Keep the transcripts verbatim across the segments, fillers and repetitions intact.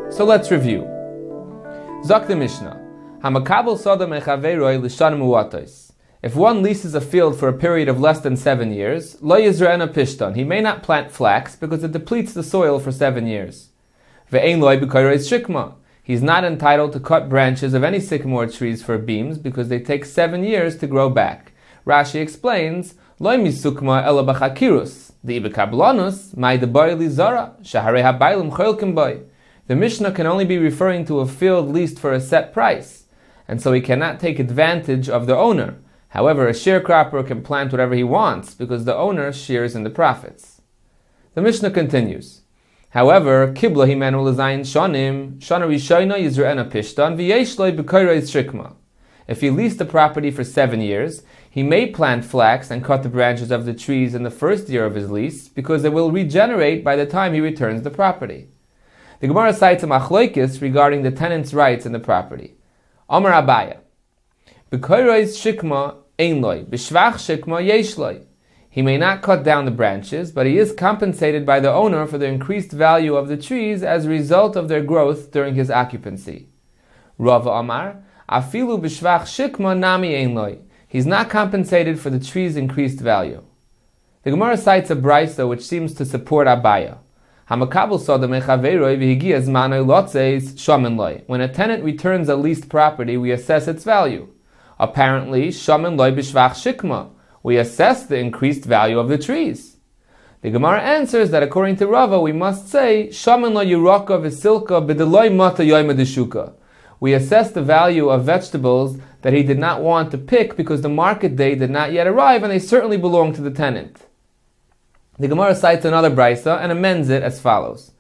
So let's review. Zok the Mishnah. Hamakabel soda mechaveroi l'shanim uatos. If one leases a field for a period of less than seven years, lo yizra'ena pishton, he may not plant flax because it depletes the soil for seven years. Ve'ein loy b'koyres shikma. He's not entitled to cut branches of any sycamore trees for beams because they take seven years to grow back. Rashi explains, loy misukma ela b'chakirus. The ibekablanus, mai deboy li zara, shaharei habaylim choylkim boy. The Mishnah can only be referring to a field leased for a set price, and so he cannot take advantage of the owner. However, a sharecropper can plant whatever he wants because the owner shares in the profits. The Mishnah continues. However, kibla himenu l'zayin shonim, shana rishoyna yizra'ena pishtan, v'yesh loy b'koyres shikma. If he leased the property for seven years, he may plant flax and cut the branches of the trees in the first year of his lease because they will regenerate by the time he returns the property. The Gemara cites a machloikis regarding the tenant's rights in the property. Amar Abaya, b'koyres shikma ein loy, b'shvach shikma yesh loy. He may not cut down the branches, but he is compensated by the owner for the increased value of the trees as a result of their growth during his occupancy. Rava Amar, afilu b'shvach shikma nami ein loy. He's not compensated for the tree's increased value. The Gemara cites a brisa which seems to support Abaya. When a tenant returns a leased property, we assess its value. Apparently, shaman loy b'shvach shikma. We assess the increased value of the trees. The Gemara answers that according to Rava, we must say, shaman lo yuraka v'silka b'deloy mata yoyma d'shuka. We assess the value of vegetables that he did not want to pick because the market day did not yet arrive and they certainly belong to the tenant. The Gemara cites another brisa and amends it as follows.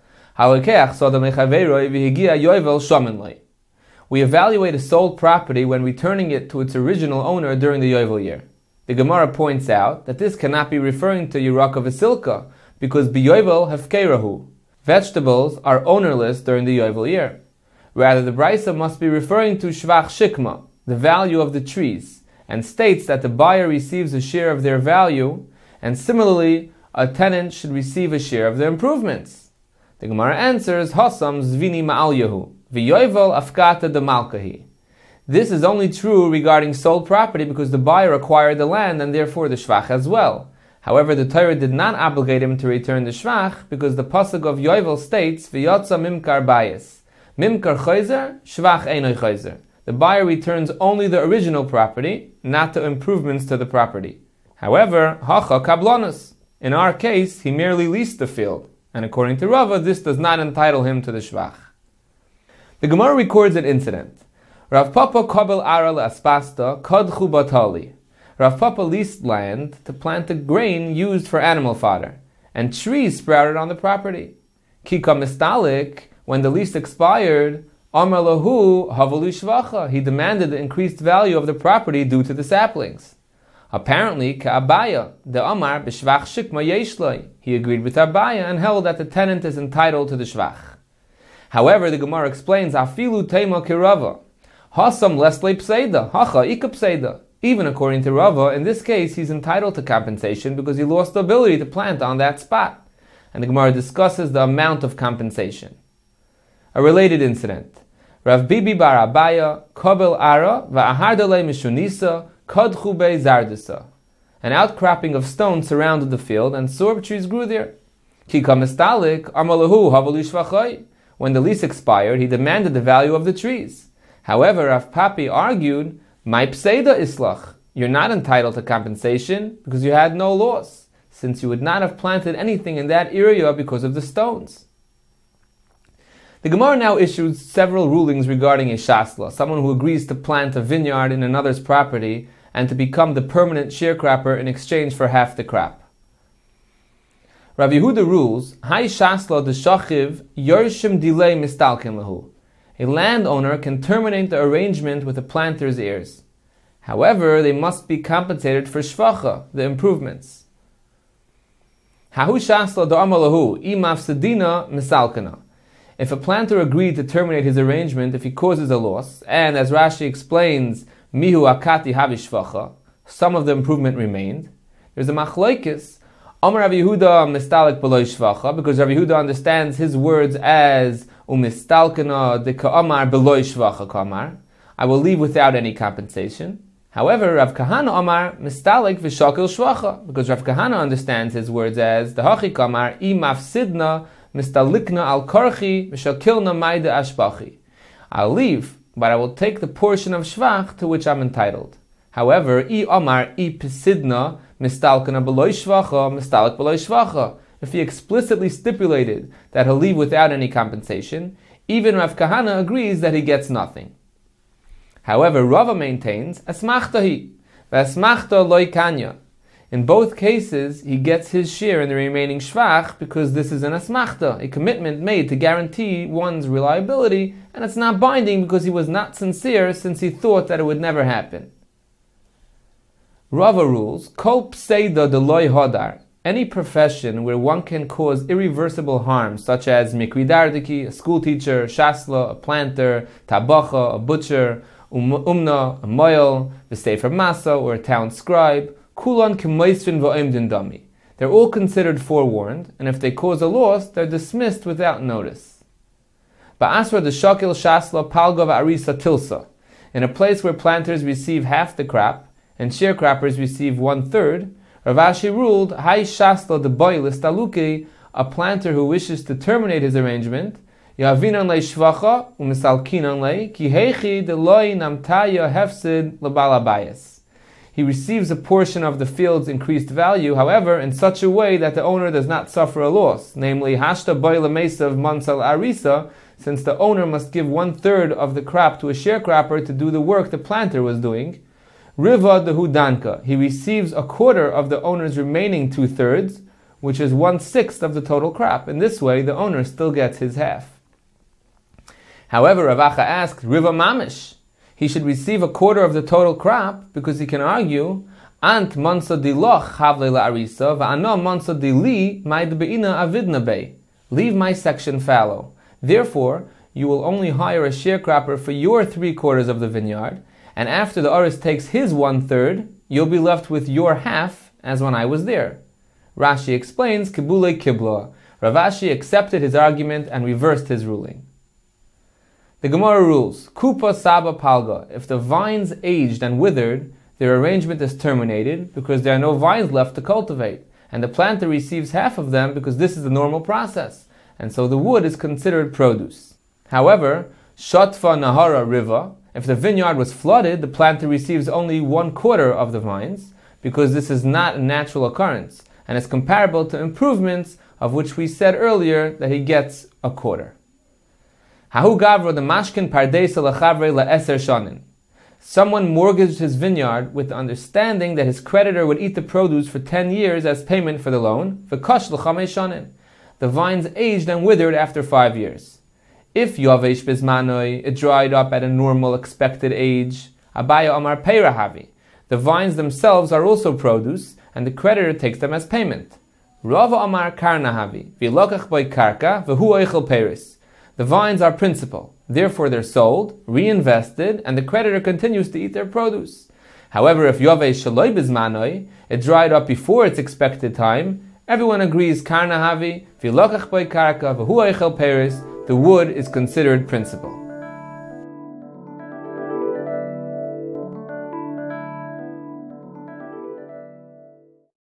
We evaluate a sold property when returning it to its original owner during the Yovel year. The Gemara points out that this cannot be referring to Yeraka Vasilka because B'Yovel Hefkerahu. Vegetables are ownerless during the Yovel year. Rather, the brisa must be referring to Shvach Shikma, the value of the trees, and states that the buyer receives a share of their value, and similarly, a tenant should receive a share of the improvements. The Gemara answers, Hasam zvini ma'al yehu, v'yovel afkata de malkahi. This is only true regarding sold property because the buyer acquired the land and therefore the shvach as well. However, the Torah did not obligate him to return the shvach because the pasuk of Yovel states, v'yotza mimkar bayis. Mimkar chayzer, shvach einoi chayzer. The buyer returns only the original property, not the improvements to the property. However, hacha kablanus. In our case, he merely leased the field, and according to Rava, this does not entitle him to the shvach. The Gemara records an incident. Rav Papa kabel ara le'aspasta kadchu batali. Rav Papa leased land to plant a grain used for animal fodder, and trees sprouted on the property. Kika mistalik, when the lease expired, amar lahu havalu shvacha. He demanded the increased value of the property due to the saplings. Apparently, Ka'abaya, the Amar b'shvach shikma yeshloi. He agreed with Abaya and held that the tenant is entitled to the shvach. However, the Gemara explains, Afilu teima kirava. Hasam lesle pseida, hacha ika pseida. Even according to Rava, in this case, he's entitled to compensation because he lost the ability to plant on that spot. And the Gemara discusses the amount of compensation. A related incident. Rav Bibi bar Abaya, kabel ara, va'ahardale mishunisa, an outcropping of stone surrounded the field, and sorb trees grew there. When the lease expired, he demanded the value of the trees. However, Rav Papi argued, "My pseida islach, you're not entitled to compensation because you had no loss, since you would not have planted anything in that area because of the stones." The Gemara now issues several rulings regarding a shasla, someone who agrees to plant a vineyard in another's property and to become the permanent sharecropper in exchange for half the crop. Rav Yehuda rules, Hai shasla de shachiv yorshim delay mistalkin lahu. A landowner can terminate the arrangement with the planter's heirs. However, they must be compensated for shvacha, the improvements. Hahu shasla de amalahu imafsedina misalkana. If a planter agreed to terminate his arrangement if he causes a loss, and as Rashi explains, mihu akati havishvacha, some of the improvement remained, there's a machloikis, Amar Rav Yehuda mistalik beloy shvacha, because Rav Yehuda understands his words as umistalkena de ka'amar beloy shvacha kamar. I will leave without any compensation. However, Rav Kahana Amar mistalek v'shakil shvacha, because Rav Kahana understands his words as the hachi kamar I mafsidna mistalikna al karchi v'shakilna maida ashbachi. I'll leave, but I will take the portion of shvach to which I'm entitled. However, I Amar I pisidna mistalkena beloy shvacha mistalek beloy shvacha. If he explicitly stipulated that he'll leave without any compensation, even Rav Kahana agrees that he gets nothing. However, Rava maintains, asmachtahi, v'asmachta loy kanya. In both cases, he gets his share in the remaining shvach because this is an asmachta, a commitment made to guarantee one's reliability, and it's not binding because he was not sincere since he thought that it would never happen. Rava rules, kol pseida de loy hodar, any profession where one can cause irreversible harm, such as mikri dardiki, a schoolteacher, shasla, a planter, tabacha, a butcher, umna, a moil, the sefer masa, or a town scribe, kulan k'moisrin v'oimdin dami. They're all considered forewarned, and if they cause a loss, they're dismissed without notice. Ba'asra de shakil shasla palga v'arisa tilsa. In a place where planters receive half the crop, and sharecroppers receive one-third, Rav Ashi ruled, Hai shasla de boilis taluki, a planter who wishes to terminate his arrangement, Yavinan le shvacha umisalkinan le ki heichi de loy namtaya hefsid lebalabayas. He receives a portion of the field's increased value, however, in such a way that the owner does not suffer a loss, namely hashta boila mesav mansal arisa, since the owner must give one third of the crop to a sharecropper to do the work the planter was doing. Riva de hudanka, he receives a quarter of the owner's remaining two thirds, which is one sixth of the total crop. In this way, the owner still gets his half. However, Rav Acha asked, Riva Mamish, he should receive a quarter of the total crop because he can argue, Ant mansa di loch havle la arisa, va'ano mansa di li maid be'ina avidna be. Leave my section fallow. Therefore, you will only hire a sharecropper for your three quarters of the vineyard, and after the aris takes his one third, you'll be left with your half as when I was there. Rashi explains, Kibule Kibla. Rav Ashi accepted his argument and reversed his ruling. The Gemara rules, Kupa Saba Palga. If the vines aged and withered, their arrangement is terminated because there are no vines left to cultivate, and the planter receives half of them because this is the normal process, and so the wood is considered produce. However, Shatfa Nahara Riva, if the vineyard was flooded, the planter receives only one quarter of the vines, because this is not a natural occurrence, and is comparable to improvements of which we said earlier that he gets a quarter. Hahu gavro the mashkin pardesa lachavre la'eser shanin. Someone mortgaged his vineyard with the understanding that his creditor would eat the produce for ten years as payment for the loan. V'kash l'chamei shanin. The vines aged and withered after five years. If yavesh bizmanoi, it dried up at a normal expected age. Abaya amar peirahavi. The vines themselves are also produce, and the creditor takes them as payment. Rava amar karnahavi. V'lokach boy karka v'hu oichel peris. The vines are principal, therefore they're sold, reinvested, and the creditor continues to eat their produce. However, if Yovei Shaloi Bizmanoi, it dried up before its expected time, everyone agrees Karnahavi, Vilokach Boy Karka, V'hu Eichel Peris, the wood is considered principal.